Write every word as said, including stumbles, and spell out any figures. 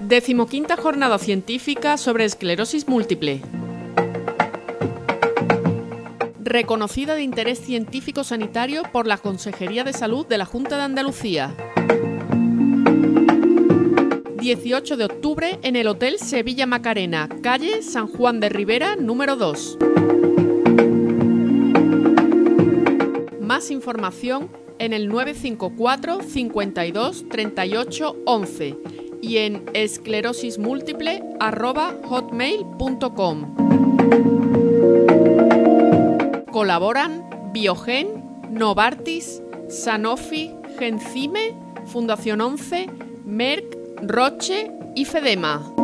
Decimoquinta jornada científica sobre esclerosis múltiple. Reconocida de interés científico sanitario por la Consejería de Salud de la Junta de Andalucía. dieciocho de octubre en el Hotel Sevilla Macarena, calle San Juan de Ribera, número dos. Más información en el nueve cinco cuatro, cincuenta y dos, treinta y ocho, once y en esclerosismúltiple arroba hotmail punto com. Colaboran Biogen, Novartis, Sanofi, Genzime, Fundación once, Merck, Roche y Fedema.